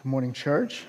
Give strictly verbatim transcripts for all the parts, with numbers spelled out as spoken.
Good morning, church.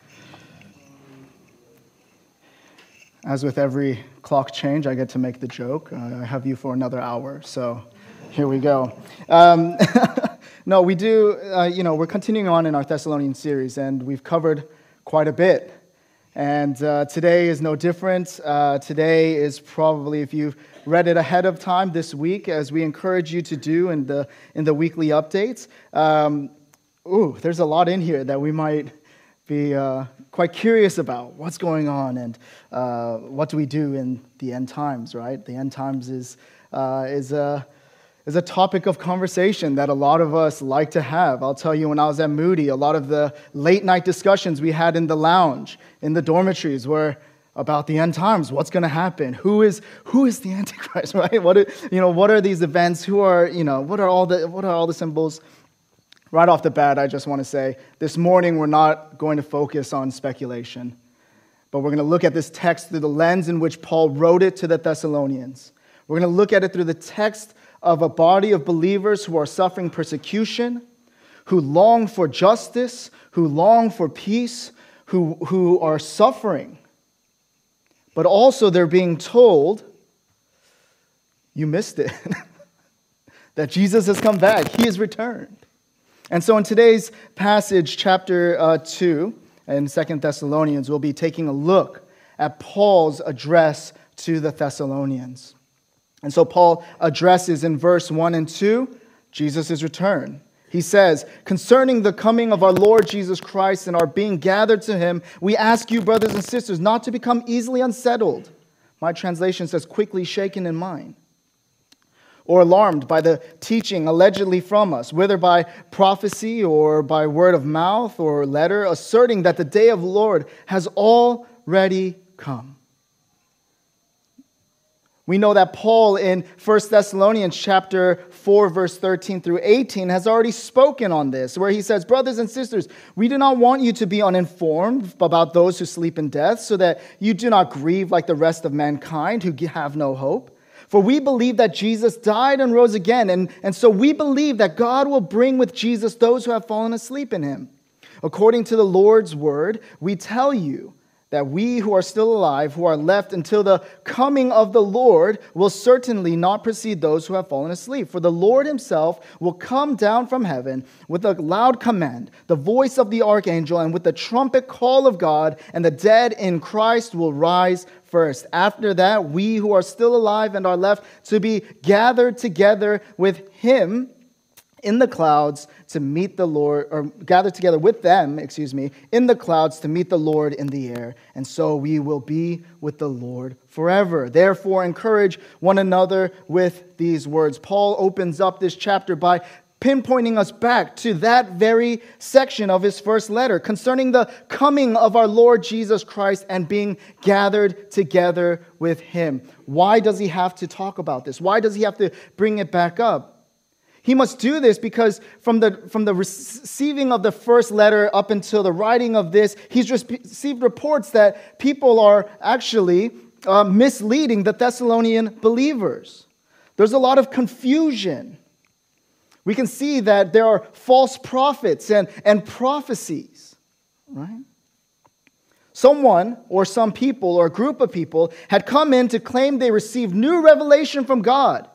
As with every clock change, I get to make the joke. Uh, I have you for another hour, so here we go. Um, no, we do, uh, you know, we're continuing on in our Thessalonian series, and we've covered quite a bit. And uh, today is no different. Uh, today is probably, if you've read it ahead of time this week, as we encourage you to do in the in the weekly updates. Um, ooh, there's a lot in here that we might be uh, quite curious about. What's going on, and uh, what do we do in the end times? Right, the end times is uh, is a is a topic of conversation that a lot of us like to have. I'll tell you, when I was at Moody, a lot of the late night discussions we had in the lounge, in the dormitories, were about the end times. What's going to happen? Who is who is the Antichrist? Right? What are, you know? What are these events? Who are you know? What are all the what are all the symbols? Right off the bat, I just want to say, this morning we're not going to focus on speculation, but we're going to look at this text through the lens in which Paul wrote it to the Thessalonians. We're going to look at it through the text of a body of believers who are suffering persecution, who long for justice, who long for peace, who, who are suffering. But also they're being told, you missed it, that Jesus has come back. He has returned. And so in today's passage, chapter uh, two, in Second Thessalonians, we'll be taking a look at Paul's address to the Thessalonians. And so Paul addresses in verse one and two, Jesus' return. He says, concerning the coming of our Lord Jesus Christ and our being gathered to him, we ask you, brothers and sisters, not to become easily unsettled. My translation says, quickly shaken in mind, or alarmed by the teaching allegedly from us, whether by prophecy or by word of mouth or letter, asserting that the day of the Lord has already come. We know that Paul in First Thessalonians chapter four, verse thirteen through eighteen has already spoken on this, where he says, brothers and sisters, we do not want you to be uninformed about those who sleep in death, so that you do not grieve like the rest of mankind who have no hope. For we believe that Jesus died and rose again, and, and so we believe that God will bring with Jesus those who have fallen asleep in him. According to the Lord's word, we tell you that we who are still alive, who are left until the coming of the Lord, will certainly not precede those who have fallen asleep. For the Lord himself will come down from heaven with a loud command, the voice of the archangel, and with the trumpet call of God, and the dead in Christ will rise first. After that, we who are still alive and are left to be gathered together with him in the clouds to meet the Lord, or gathered together with them, excuse me, in the clouds to meet the Lord in the air. And so we will be with the Lord forever. Therefore, encourage one another with these words. Paul opens up this chapter by pinpointing us back to that very section of his first letter concerning the coming of our Lord Jesus Christ and being gathered together with him. Why does he have to talk about this? Why does he have to bring it back up? He must do this because from the, from the receiving of the first letter up until the writing of this, he's received reports that people are actually uh, misleading the Thessalonian believers. There's a lot of confusion. We can see that there are false prophets and, and prophecies, right? Someone or some people or a group of people had come in to claim they received new revelation from God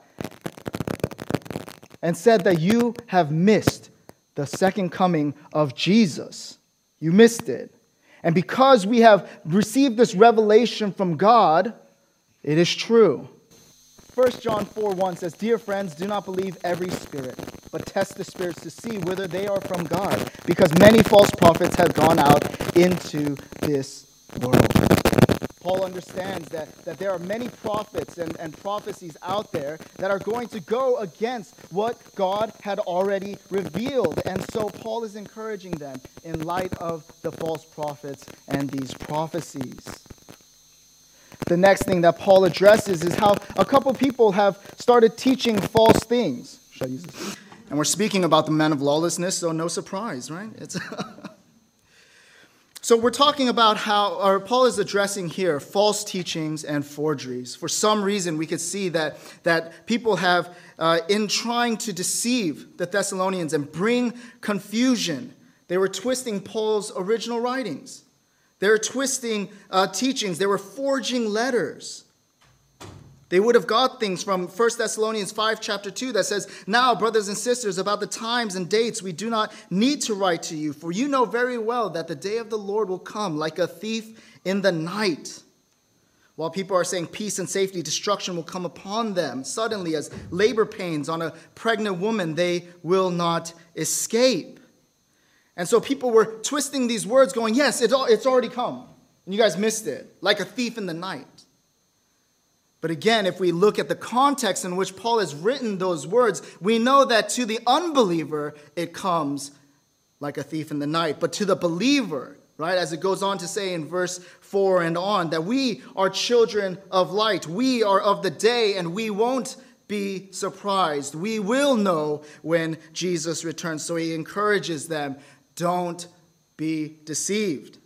and said that you have missed the second coming of Jesus. You missed it. And because we have received this revelation from God, it is true. First John four one says, dear friends, do not believe every spirit, but test the spirits to see whether they are from God, because many false prophets have gone out into this world. Paul understands that, that there are many prophets and, and prophecies out there that are going to go against what God had already revealed. And so Paul is encouraging them in light of the false prophets and these prophecies. The next thing that Paul addresses is how a couple people have started teaching false things. Should I use this? And we're speaking about the men of lawlessness, so no surprise, right? It's So we're talking about how, or Paul is addressing here, false teachings and forgeries. For some reason, we could see that, that people have, uh, in trying to deceive the Thessalonians and bring confusion, They were twisting Paul's original writings. They were twisting uh, teachings. They were forging letters. They would have got things from First Thessalonians five, chapter two, that says, "Now, brothers and sisters, about the times and dates we do not need to write to you, for you know very well that the day of the Lord will come like a thief in the night. While people are saying peace and safety, destruction will come upon them. Suddenly, as labor pains on a pregnant woman, they will not escape." And so people were twisting these words, going, yes, it's already come. And you guys missed it, like a thief in the night. But again, if we look at the context in which Paul has written those words, we know that to the unbeliever, it comes like a thief in the night. But to the believer, right, as it goes on to say in verse four and on, that we are children of light. We are of the day, and we won't be surprised. We will know when Jesus returns. So he encourages them, don't be deceived.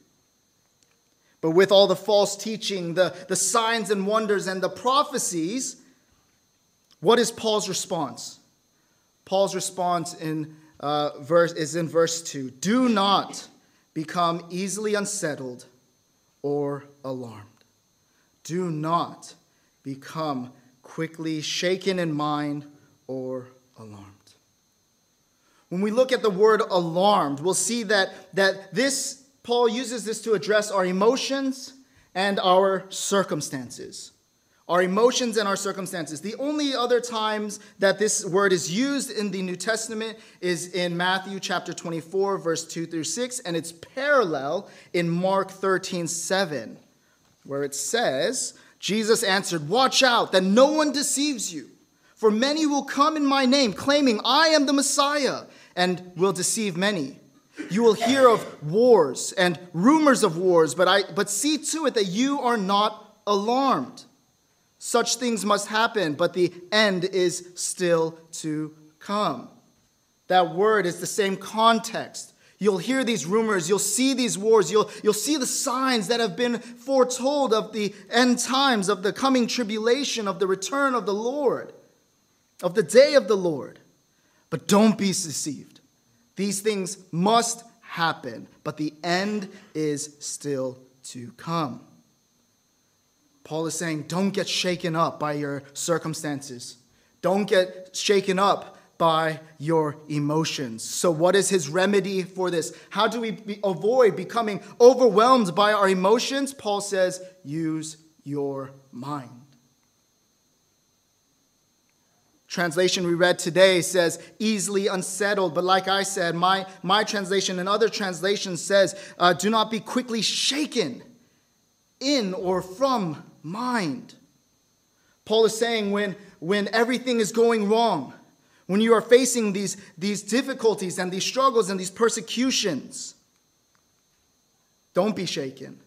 But with all the false teaching, the, the signs and wonders and the prophecies, what is Paul's response? Paul's response in uh, verse is in verse two. Do not become easily unsettled or alarmed. Do not become quickly shaken in mind or alarmed. When we look at the word alarmed, we'll see that, that this, Paul uses this to address our emotions and our circumstances. Our emotions and our circumstances. The only other times that this word is used in the New Testament is in Matthew chapter twenty-four, verse two through six, and it's parallel in Mark thirteen, seven, where it says, Jesus answered, "Watch out that no one deceives you, for many will come in my name, claiming I am the Messiah, and will deceive many. You will hear of wars and rumors of wars, but I but see to it that you are not alarmed. Such things must happen, but the end is still to come." That word is the same context. You'll hear these rumors, you'll see these wars, you'll, you'll see the signs that have been foretold of the end times, of the coming tribulation, of the return of the Lord, of the day of the Lord. But don't be deceived. These things must happen, but the end is still to come. Paul is saying, don't get shaken up by your circumstances. Don't get shaken up by your emotions. So what is his remedy for this? How do we be, avoid becoming overwhelmed by our emotions? Paul says, use your mind. Translation we read today says easily unsettled. But like I said, my, my translation and other translations says, uh, do not be quickly shaken in or from mind. Paul is saying when, when everything is going wrong, when you are facing these, these difficulties and these struggles and these persecutions, don't be shaken.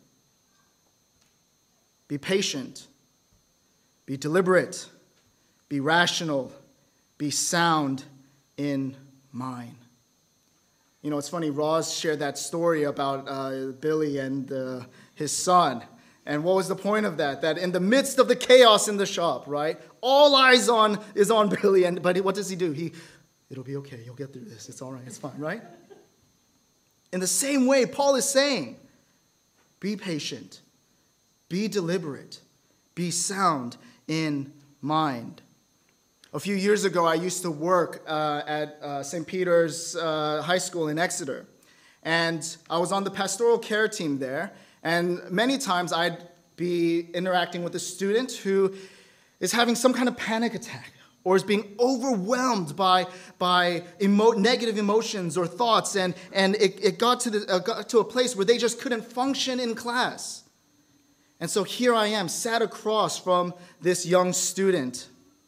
Be patient. Be deliberate. Be rational. Be sound in mind. You know, it's funny, Roz shared that story about uh, Billy and uh, his son. And what was the point of that? That in the midst of the chaos in the shop, right? All eyes on is on Billy. And but what does he do? He, it'll be okay. You'll get through this. It's all right. It's fine, right? In the same way, Paul is saying, be patient. Be deliberate. Be sound in mind. A few years ago, I used to work uh, at uh, Saint Peter's uh, High School in Exeter. And I was on the pastoral care team there. And many times I'd be interacting with a student who is having some kind of panic attack or is being overwhelmed by, by emo- negative emotions or thoughts. And, and it, it got, to the, uh, got to a place where they just couldn't function in class. And so here I am, sat across from this young student.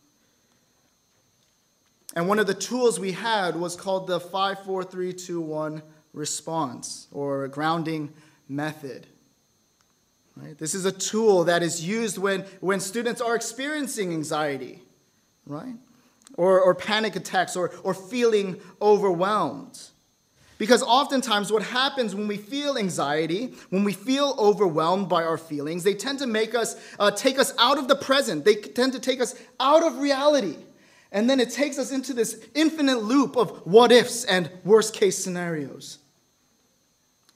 And one of the tools we had was called the five four three two one response, or grounding method. Right? This is a tool that is used when, when students are experiencing anxiety, right? Or, or panic attacks, or, or feeling overwhelmed. Because oftentimes what happens when we feel anxiety, when we feel overwhelmed by our feelings, they tend to make us, uh, take us out of the present. They tend to take us out of reality. And then it takes us into this infinite loop of what ifs and worst case scenarios.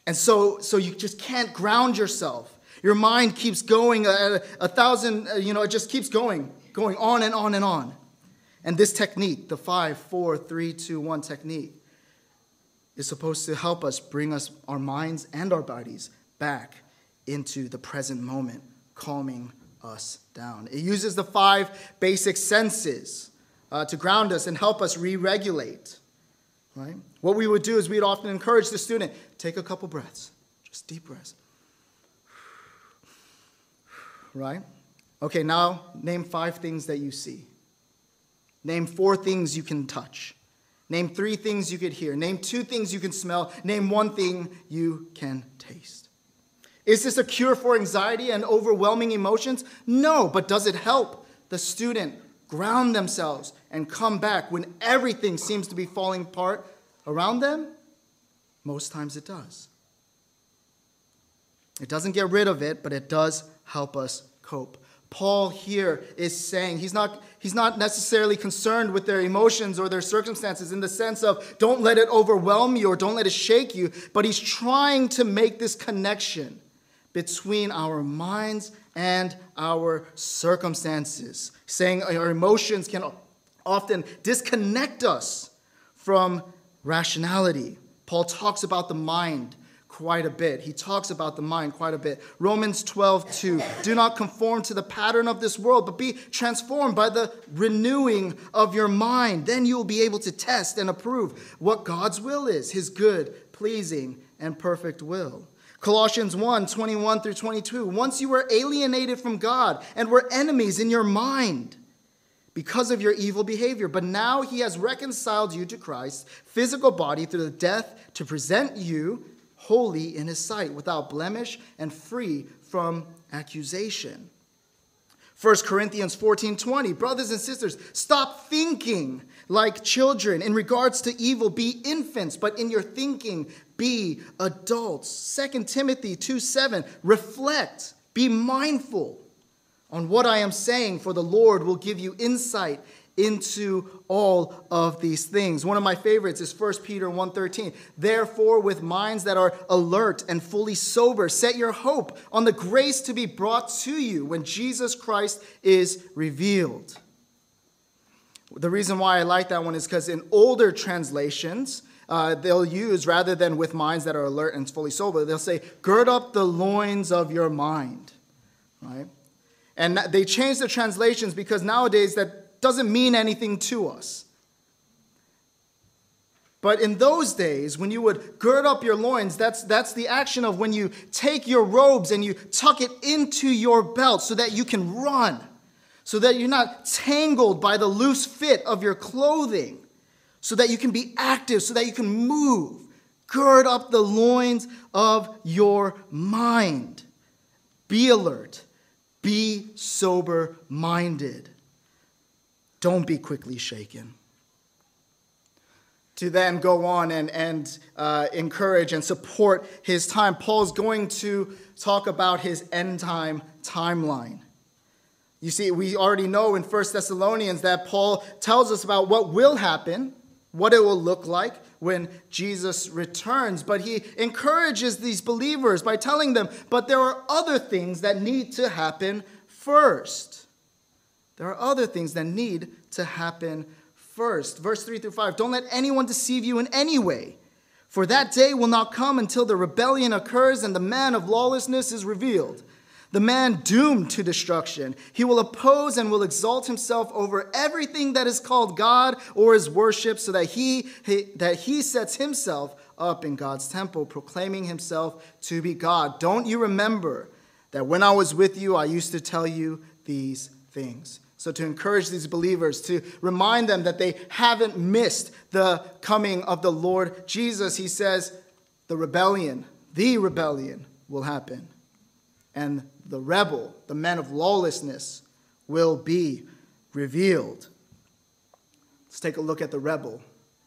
And so, so you just can't ground yourself. Your mind keeps going a, a thousand, you know, it just keeps going, going on and on and on. And this technique, the five, four, three, two, one technique, is supposed to help us bring us, our minds and our bodies, back into the present moment, calming us down. It uses the five basic senses uh, to ground us and help us re-regulate. Right? What we would do is we'd often encourage the student, take a couple breaths, just deep breaths. Right? Okay, now name five things that you see. Name four things you can touch. Name three things you could hear. Name two things you can smell. Name one thing you can taste. Is this a cure for anxiety and overwhelming emotions? No, but does it help the student ground themselves and come back when everything seems to be falling apart around them? Most times it does. It doesn't get rid of it, but it does help us cope. Paul here is saying he's not, he's not necessarily concerned with their emotions or their circumstances in the sense of don't let it overwhelm you or don't let it shake you, but he's trying to make this connection between our minds and our circumstances, saying our emotions can often disconnect us from rationality. Paul talks about the mind quite a bit. He talks about the mind quite a bit. Romans twelve two, do not conform to the pattern of this world, but be transformed by the renewing of your mind. Then you will be able to test and approve what God's will is, his good, pleasing, and perfect will. Colossians one twenty-one through twenty-two, once you were alienated from God and were enemies in your mind because of your evil behavior, but now he has reconciled you to Christ's physical body through the death to present you holy in his sight, without blemish and free from accusation. First Corinthians fourteen twenty, brothers and sisters, stop thinking like children. In regards to evil, be infants, but in your thinking, be adults. Second Timothy two seven, reflect, be mindful on what I am saying, for the Lord will give you insight into all of these things. One of my favorites is First Peter one thirteen. Therefore, with minds that are alert and fully sober, set your hope on the grace to be brought to you when Jesus Christ is revealed. The reason why I like that one is because in older translations, uh, they'll use, rather than with minds that are alert and fully sober, they'll say, gird up the loins of your mind. Right? And they change the translations because nowadays that doesn't mean anything to us. But in those days, when you would gird up your loins, that's, that's the action of when you take your robes and you tuck it into your belt so that you can run, so that you're not tangled by the loose fit of your clothing, so that you can be active, so that you can move. Gird up the loins of your mind. Be alert. Be sober-minded. Don't be quickly shaken. To then go on and, and uh, encourage and support his time, Paul's going to talk about his end time timeline. You see, we already know in First Thessalonians that Paul tells us about what will happen, what it will look like when Jesus returns. But he encourages these believers by telling them, but there are other things that need to happen first. There are other things that need to happen first. Verse three through five, don't let anyone deceive you in any way, for that day will not come until the rebellion occurs and the man of lawlessness is revealed, the man doomed to destruction. He will oppose and will exalt himself over everything that is called God or is worshipped, so that he, he that he sets himself up in God's temple, proclaiming himself to be God. Don't you remember that when I was with you, I used to tell you these things? So to encourage these believers, to remind them that they haven't missed the coming of the Lord Jesus, he says the rebellion, the rebellion will happen. And the rebel, the man of lawlessness, will be revealed. Let's take a look at the rebel.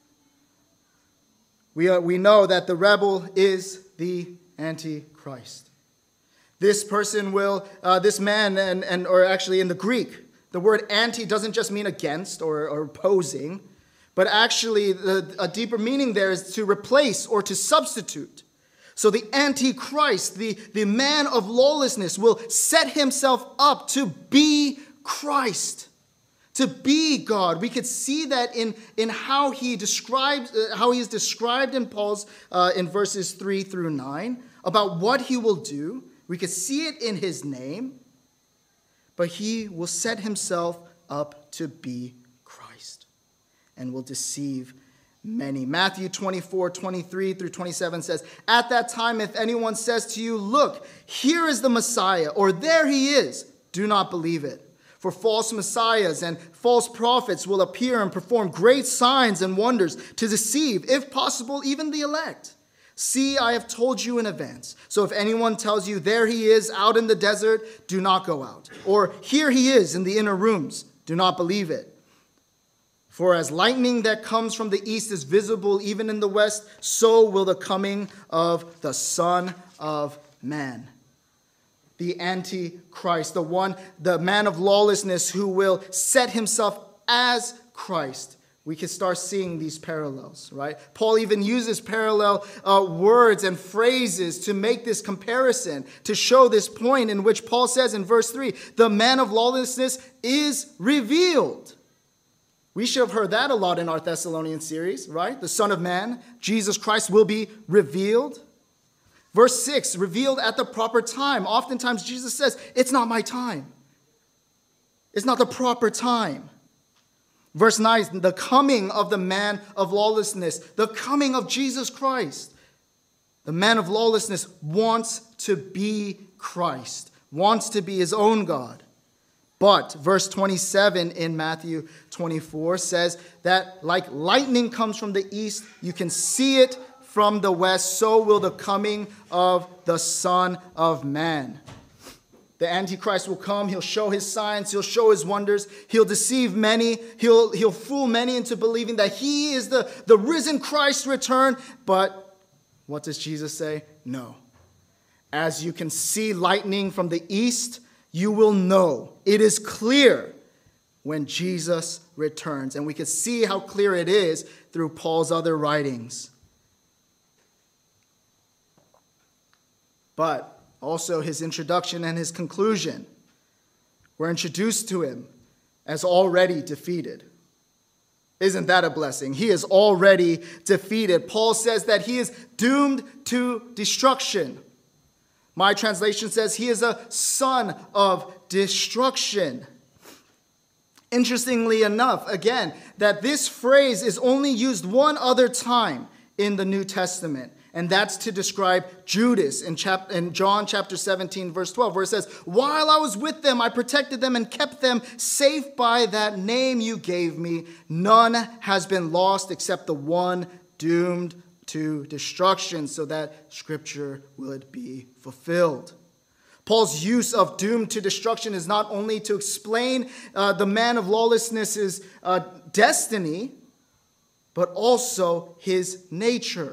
We, are, we know that the rebel is the Antichrist. This person will, uh, this man, and, and or actually in the Greek, the word anti doesn't just mean against or, or opposing, but actually the, a deeper meaning there is to replace or to substitute. So the Antichrist, the, the man of lawlessness, will set himself up to be Christ, to be God. We could see that in, in how he describes, uh, how he is described in Paul's, uh, in verses three through nine, about what he will do. We could see it in his name, but he will set himself up to be Christ and will deceive many. Matthew twenty-four, twenty-three through twenty-seven says, "At that time, if anyone says to you, 'Look, here is the Messiah,' or 'there he is,' do not believe it. For false messiahs and false prophets will appear and perform great signs and wonders to deceive, if possible, even the elect. See, I have told you in advance. So if anyone tells you, 'There he is out in the desert,' do not go out. Or 'Here he is in the inner rooms,' do not believe it. For as lightning that comes from the east is visible even in the west, so will the coming of the Son of Man." The Antichrist, the one, the man of lawlessness who will set himself as Christ. We can start seeing these parallels, right? Paul even uses parallel uh, words and phrases to make this comparison, to show this point in which Paul says in verse three, the man of lawlessness is revealed. We should have heard that a lot in our Thessalonian series, right? The Son of Man, Jesus Christ, will be revealed. Verse six, revealed at the proper time. Oftentimes Jesus says, it's not my time. It's not the proper time. Verse nine, the coming of the man of lawlessness, the coming of Jesus Christ. The man of lawlessness wants to be Christ, wants to be his own God. But verse twenty-seven in Matthew twenty-four says that like lightning comes from the east, you can see it from the west, so will the coming of the Son of Man. The Antichrist will come. He'll show his signs. He'll show his wonders. He'll deceive many. He'll, he'll fool many into believing that he is the, the risen Christ returned. But what does Jesus say? No. As you can see lightning from the east, you will know. It is clear when Jesus returns. And we can see how clear it is through Paul's other writings. But also his introduction and his conclusion. We're introduced to him as already defeated. Isn't that a blessing? He is already defeated. Paul says that he is doomed to destruction. My translation says he is a son of destruction. Interestingly enough, again, that this phrase is only used one other time in the New Testament. And that's to describe Judas in, chap- in John chapter seventeen, verse twelve, where it says, "While I was with them, I protected them and kept them safe by that name you gave me. None has been lost except the one doomed to destruction," so that scripture would be fulfilled. Paul's use of doomed to destruction is not only to explain uh, the man of lawlessness' uh, destiny, but also his nature.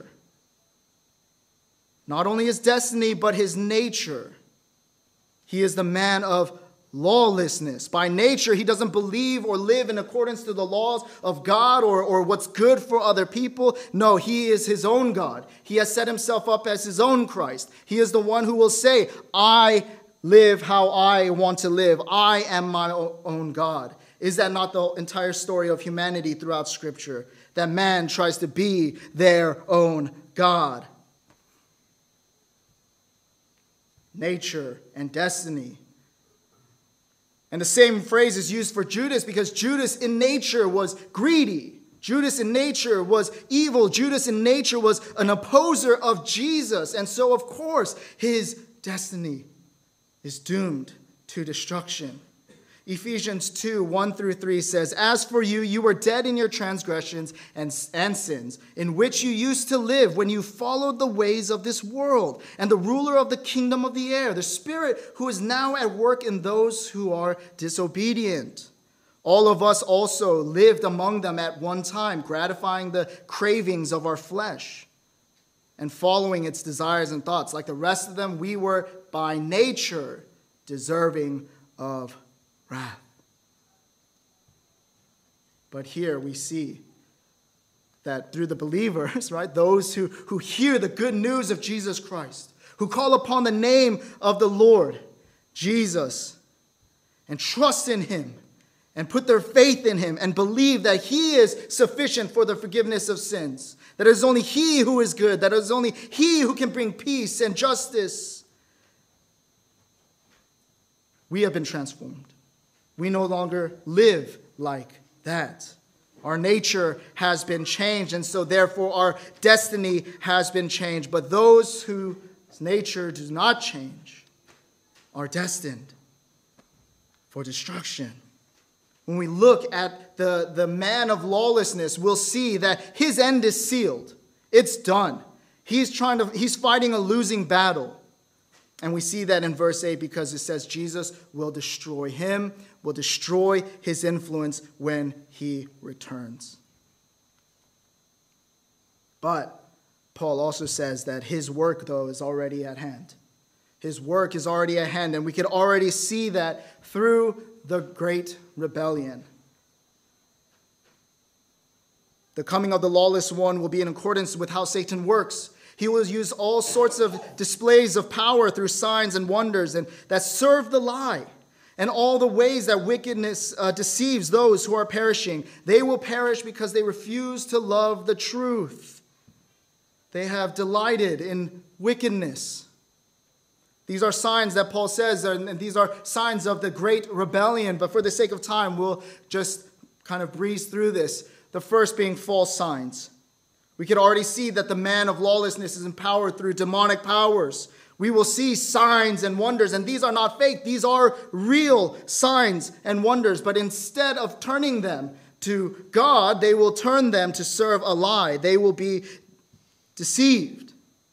Not only his destiny, but his nature. He is the man of lawlessness. By nature, he doesn't believe or live in accordance to the laws of God or, or what's good for other people. No, he is his own God. He has set himself up as his own Christ. He is the one who will say, "I live how I want to live. I am my own God." Is that not the entire story of humanity throughout Scripture? That man tries to be their own God. Nature and destiny. And the same phrase is used for Judas because Judas in nature was greedy. Judas in nature was evil. Judas in nature was an opposer of Jesus. And so, of course, his destiny is doomed to destruction. Ephesians two, one through three says, "As for you, you were dead in your transgressions and, and sins, in which you used to live when you followed the ways of this world and the ruler of the kingdom of the air, the spirit who is now at work in those who are disobedient. All of us also lived among them at one time, gratifying the cravings of our flesh and following its desires and thoughts. Like the rest of them, we were by nature deserving of wrath." But here we see that through the believers, right, those who, who hear the good news of Jesus Christ, who call upon the name of the Lord Jesus and trust in him and put their faith in him and believe that he is sufficient for the forgiveness of sins, that it is only he who is good, that it is only he who can bring peace and justice, we have been transformed. We no longer live like that. Our nature has been changed, and so therefore our destiny has been changed. But those whose nature does not change are destined for destruction. When we look at the, the man of lawlessness, we'll see that his end is sealed. It's done. He's trying to, he's fighting a losing battle. And we see that in verse eight because it says Jesus will destroy him, will destroy his influence when he returns. But Paul also says that his work, though, is already at hand. His work is already at hand, and we could already see that through the great rebellion. The coming of the lawless one will be in accordance with how Satan works. He will use all sorts of displays of power through signs and wonders and that serve the lie. And all the ways that wickedness uh, deceives those who are perishing. They will perish because they refuse to love the truth. They have delighted in wickedness. These are signs that Paul says, and these are signs of the great rebellion. But for the sake of time, we'll just kind of breeze through this. The first being false signs. We can already see that the man of lawlessness is empowered through demonic powers. We will see signs and wonders, and these are not fake. These are real signs and wonders. But instead of turning them to God, they will turn them to serve a lie. They will be deceived.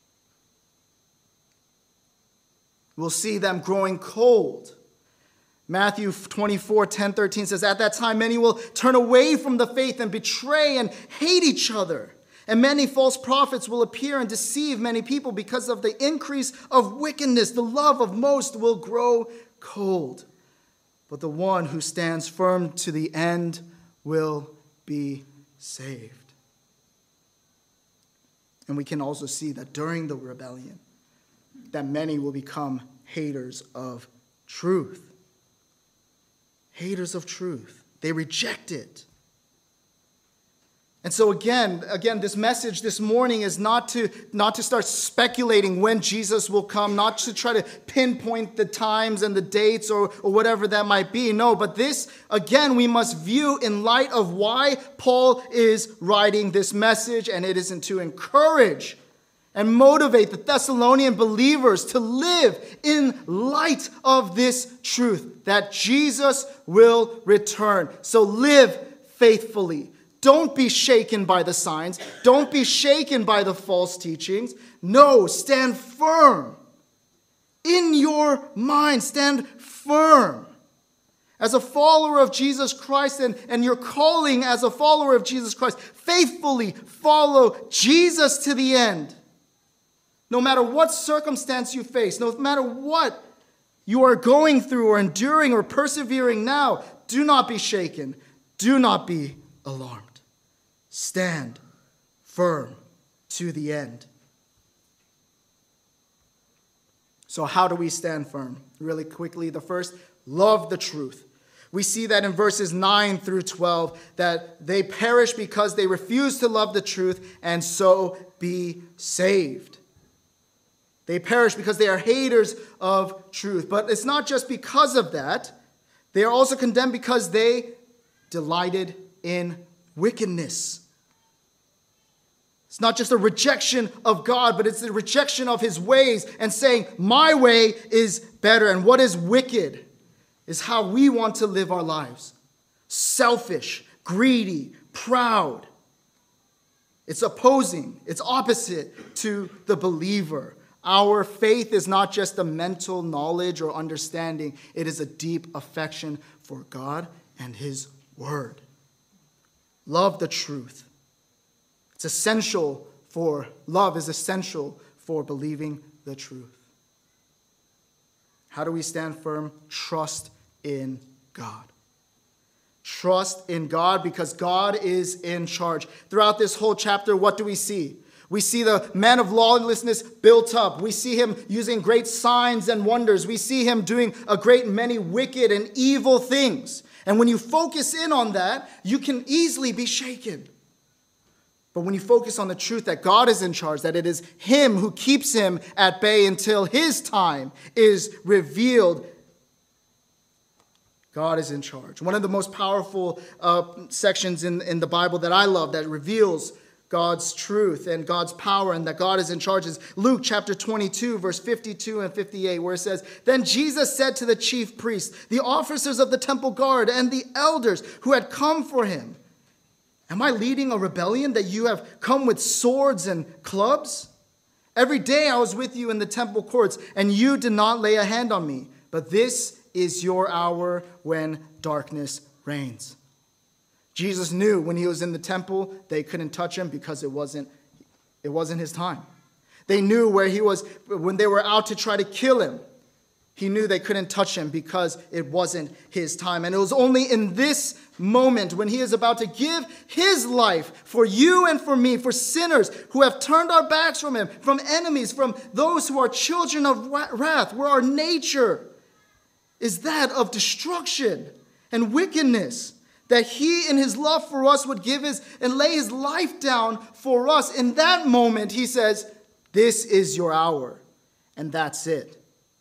We'll see them growing cold. Matthew twenty-four, ten, thirteen says, "At that time many will turn away from the faith and betray and hate each other. And many false prophets will appear and deceive many people because of the increase of wickedness. The love of most will grow cold. But the one who stands firm to the end will be saved." And we can also see that during the rebellion, that many will become haters of truth. Haters of truth. They reject it. And so again, again, this message this morning is not to, not to start speculating when Jesus will come, not to try to pinpoint the times and the dates or, or whatever that might be. No, but this, again, we must view in light of why Paul is writing this message, and it isn't to encourage and motivate the Thessalonian believers to live in light of this truth, that Jesus will return. So live faithfully. Don't be shaken by the signs. Don't be shaken by the false teachings. No, stand firm. In your mind, stand firm. As a follower of Jesus Christ and, and your calling as a follower of Jesus Christ, faithfully follow Jesus to the end. No matter what circumstance you face, no matter what you are going through or enduring or persevering now, do not be shaken. Do not be alarmed. Stand firm to the end. So how do we stand firm? Really quickly, the first, love the truth. We see that in verses nine through twelve, that they perish because they refuse to love the truth and so be saved. They perish because they are haters of truth. But it's not just because of that. They are also condemned because they delighted in wickedness. It's not just a rejection of God, but it's the rejection of his ways and saying, my way is better. And what is wicked is how we want to live our lives. Selfish, greedy, proud. It's opposing, it's opposite to the believer. Our faith is not just a mental knowledge or understanding. It is a deep affection for God and his word. Love the truth. It's essential for, love is essential for believing the truth. How do we stand firm? Trust in God. Trust in God because God is in charge. Throughout this whole chapter, what do we see? We see the man of lawlessness built up. We see him using great signs and wonders. We see him doing a great many wicked and evil things. And when you focus in on that, you can easily be shaken. But when you focus on the truth that God is in charge, that it is him who keeps him at bay until his time is revealed, God is in charge. One of the most powerful uh, sections in, in the Bible that I love that reveals God's truth and God's power and that God is in charge is Luke chapter twenty-two, verse fifty-two and fifty-eight, where it says, "Then Jesus said to the chief priests, the officers of the temple guard, and the elders who had come for him, 'Am I leading a rebellion that you have come with swords and clubs? Every day I was with you in the temple courts, and you did not lay a hand on me. But this is your hour when darkness reigns.'" Jesus knew when he was in the temple, they couldn't touch him because it wasn't, it wasn't his time. They knew where he was when they were out to try to kill him. He knew they couldn't touch him because it wasn't his time. And it was only in this moment when he is about to give his life for you and for me, for sinners who have turned our backs from him, from enemies, from those who are children of wrath, where our nature is that of destruction and wickedness, that he in his love for us would give his and lay his life down for us. In that moment, he says, "This is your hour." And that's it.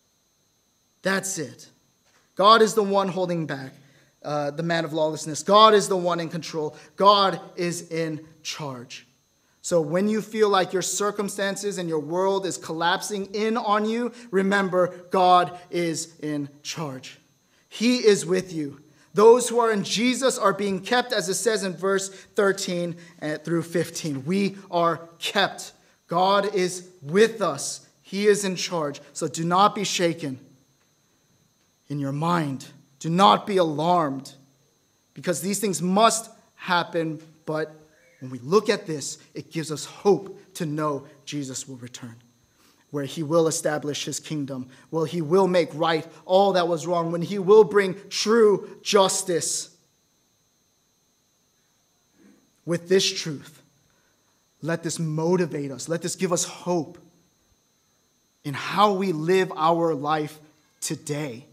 That's it. God is the one holding back uh, the man of lawlessness. God is the one in control. God is in charge. So when you feel like your circumstances and your world is collapsing in on you, remember, God is in charge. He is with you. Those who are in Jesus are being kept, as it says in verse thirteen through fifteen. We are kept. God is with us. He is in charge. So do not be shaken in your mind. Do not be alarmed, because these things must happen. But when we look at this, it gives us hope to know Jesus will return, where he will establish his kingdom, where he will make right all that was wrong, when he will bring true justice. With this truth, let this motivate us. Let this give us hope in how we live our life today.